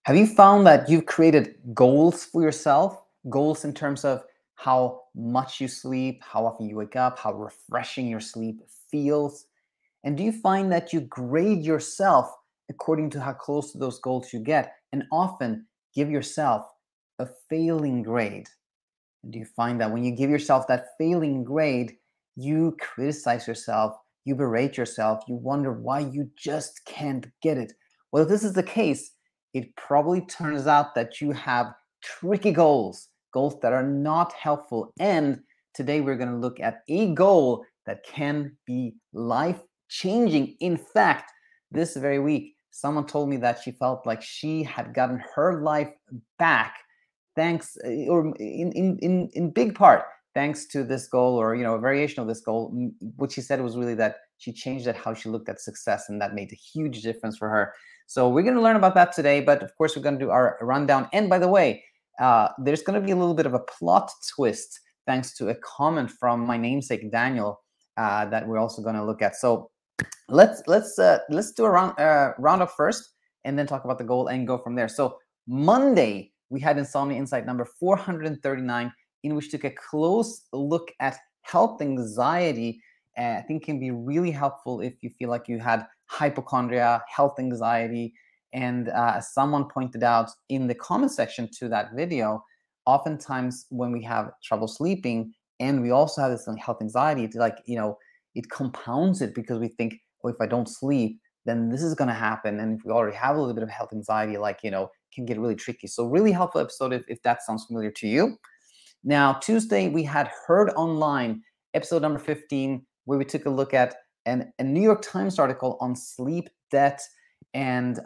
Have you found that you've created goals for yourself? Goals in terms of how much you sleep, how often you wake up, how refreshing your sleep feels? And do you find that you grade yourself according to how close to those goals you get, and often give yourself a failing grade? And do you find that when you give yourself that failing grade, you criticize yourself, you berate yourself, you wonder why you just can't get it? Well, if this is the case, it probably turns out that you have tricky goals, goals that are not helpful. And today we're going to look at a goal that can be life changing. In fact, this very week, someone told me that she felt like she had gotten her life back thanks or in big part thanks to this goal, or a variation of this goal. What she said was really that she changed how she looked at success, and that made a huge difference for her. So we're going to learn about that today, but of course we're going to do our rundown. And by the way, there's going to be a little bit of a plot twist thanks to a comment from my namesake Daniel that we're also going to look at. So let's do a roundup first, and then talk about the goal and go from there. So Monday, we had Insomnia Insight number 439, in which took a close look at health anxiety. I think can be really helpful if you feel like you had hypochondria, health anxiety. And as someone pointed out in the comment section to that video, oftentimes when we have trouble sleeping and we also have this health anxiety, it's like, it compounds it, because we think, oh, if I don't sleep, then this is going to happen. And if we already have a little bit of health anxiety, can get really tricky. So really helpful episode if that sounds familiar to you. Now, Tuesday, we had Heard Online, episode number 15, where we took a look at a New York Times article on sleep debt. And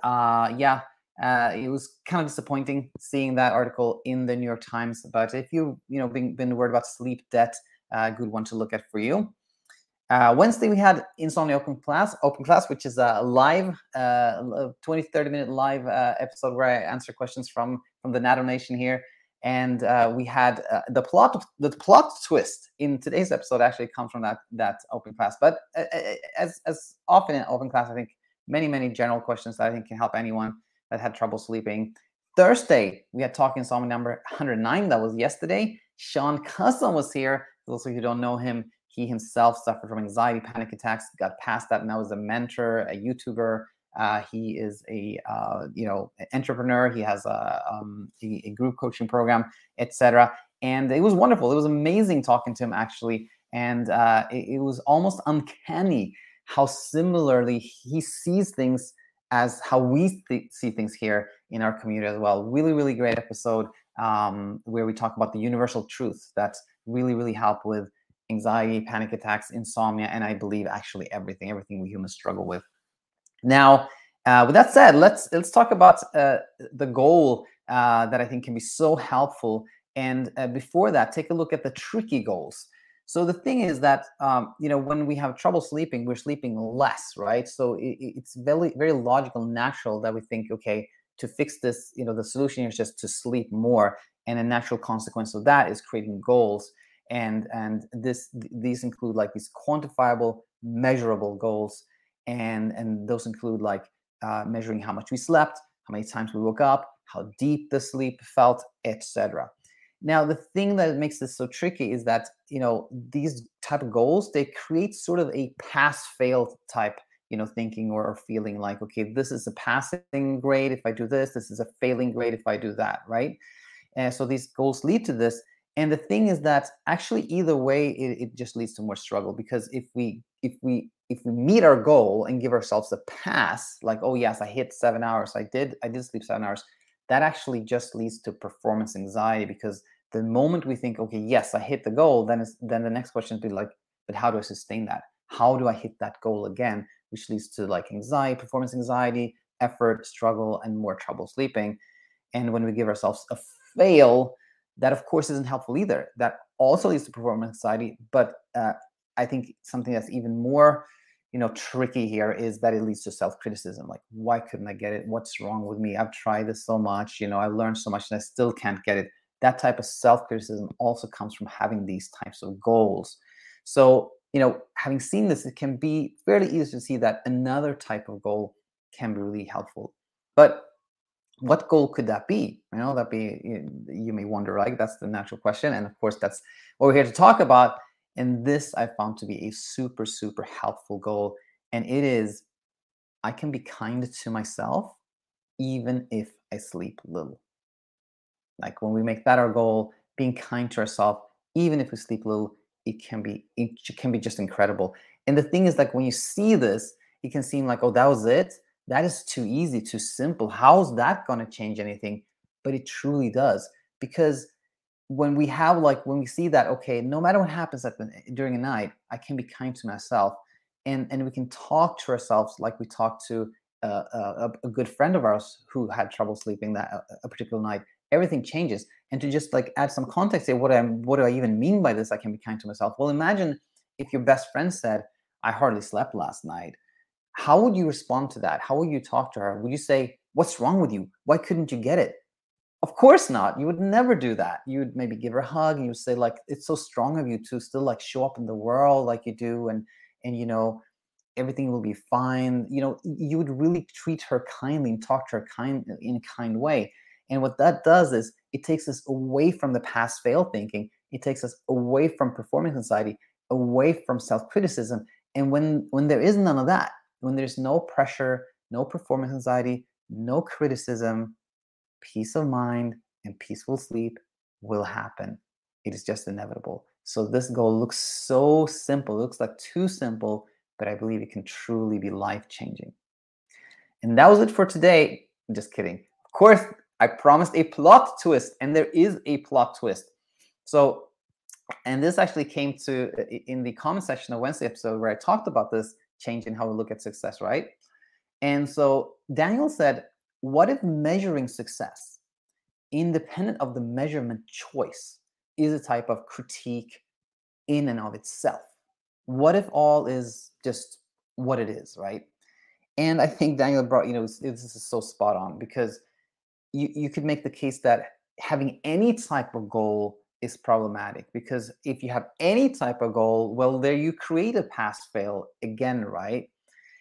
it was kind of disappointing seeing that article in the New York Times. But if you've been worried about sleep debt, a good one to look at for you. Wednesday, we had Insomnia Open Class, which is a live 20-30 minute live episode where I answer questions from the NATO Nation here. And we had the plot twist in today's episode actually comes from that open class. But as often in open class, I think many general questions that I think can help anyone that had trouble sleeping. Thursday, we had Talk Insomnia number 109. That was yesterday. Sean Custom was here. For those of you who don't know him, he himself suffered from anxiety, panic attacks, got past that, now is a mentor, a YouTuber. He is a entrepreneur. He has a group coaching program, etc. And it was wonderful. It was amazing talking to him, actually. And it was almost uncanny how similarly he sees things as how we see things here in our community as well. Really great episode where we talk about the universal truths that really help with anxiety, panic attacks, insomnia, and I believe actually everything we humans struggle with. Now, with that said, let's talk about the goal that I think can be so helpful. And before that, take a look at the tricky goals. So the thing is that when we have trouble sleeping, we're sleeping less, right? So it's very logical, natural that we think, okay, to fix this, the solution is just to sleep more, and a natural consequence of that is creating goals. And these include like these quantifiable, measurable goals, and those include like measuring how much we slept, how many times we woke up, how deep the sleep felt, etc. Now, the thing that makes this so tricky is that these type of goals, they create sort of a pass-fail type thinking or feeling, like, okay, this is a passing grade if I do this is a failing grade if I do that, right? And so these goals lead to this. And the thing is that actually either way, it just leads to more struggle, because if we meet our goal and give ourselves a pass, like, oh yes, I hit 7 hours, I did sleep 7 hours, that actually just leads to performance anxiety, because the moment we think, okay, yes, I hit the goal, then the next question is be like, but how do I sustain that? How do I hit that goal again? Which leads to like anxiety, performance anxiety, effort, struggle, and more trouble sleeping. And when we give ourselves a fail, that of course isn't helpful either. That also leads to performance anxiety. But I think something that's even more, tricky here is that it leads to self-criticism. Like, why couldn't I get it? What's wrong with me? I've tried this so much, I've learned so much and I still can't get it. That type of self-criticism also comes from having these types of goals. So, having seen this, it can be fairly easy to see that another type of goal can be really helpful. But What goal could that be? That be, you may wonder, right? That's the natural question. And of course, that's what we're here to talk about. And this I found to be a super, super helpful goal. And it is, I can be kind to myself even if I sleep little. Like when we make that our goal, being kind to ourselves, even if we sleep little, it can be just incredible. And the thing is, like when you see this, it can seem like, oh, that was it. That is too easy, too simple. How's that going to change anything? But it truly does, because when we see that, okay, no matter what happens during a night, I can be kind to myself, and we can talk to ourselves like we talk to a good friend of ours who had trouble sleeping that a particular night. Everything changes. And to just like add some context here, what do I even mean by this? I can be kind to myself. Well, imagine if your best friend said, "I hardly slept last night." How would you respond to that? How would you talk to her? Would you say, "What's wrong with you? Why couldn't you get it?" Of course not. You would never do that. You would maybe give her a hug and you would say, like, "It's so strong of you to still like show up in the world like you do, and everything will be fine." You would really treat her kindly and talk to her in a kind way. And what that does is it takes us away from the pass fail thinking. It takes us away from performance anxiety, away from self-criticism. And when there is none of that, when there's no pressure, no performance anxiety, no criticism, peace of mind and peaceful sleep will happen. It is just inevitable. So this goal looks so simple. It looks like too simple, but I believe it can truly be life-changing. And that was it for today. Just kidding. Of course, I promised a plot twist, and there is a plot twist. So, and this actually came to in the comment section of Wednesday episode where I talked about this change in how we look at success, right? And so Daniel said, what if measuring success, independent of the measurement choice, is a type of critique in and of itself? What if all is just what it is, right? And I think Daniel brought, this is so spot on, because you could make the case that having any type of goal is problematic, because if you have any type of goal, well, there you create a pass fail again, right?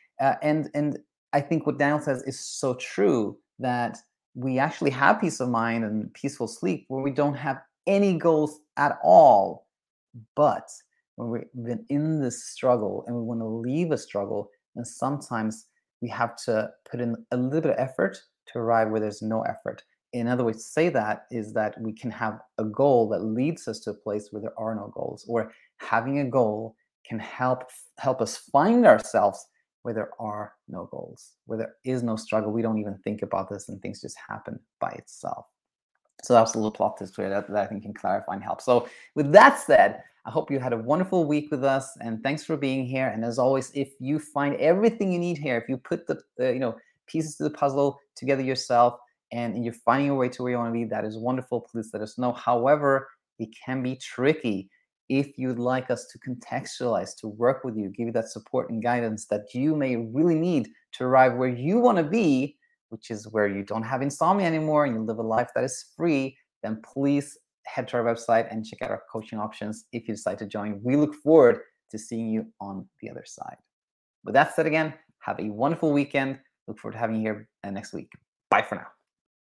And I think what Daniel says is so true, that we actually have peace of mind and peaceful sleep where we don't have any goals at all. But when we've been in this struggle and we want to leave a struggle, then sometimes we have to put in a little bit of effort to arrive where there's no effort. In other words, to say that is that we can have a goal that leads us to a place where there are no goals, or having a goal can help us find ourselves where there are no goals, where there is no struggle. We don't even think about this and things just happen by itself. So that's a little plot twist here that I think can clarify and help. So with that said, I hope you had a wonderful week with us, and thanks for being here. And as always, if you find everything you need here, if you put the pieces to the puzzle together yourself, and you're finding your way to where you want to be, that is wonderful. Please let us know. However, it can be tricky. If you'd like us to contextualize, to work with you, give you that support and guidance that you may really need to arrive where you want to be, which is where you don't have insomnia anymore and you live a life that is free, then please head to our website and check out our coaching options if you decide to join. We look forward to seeing you on the other side. With that said, again, have a wonderful weekend. Look forward to having you here next week. Bye for now.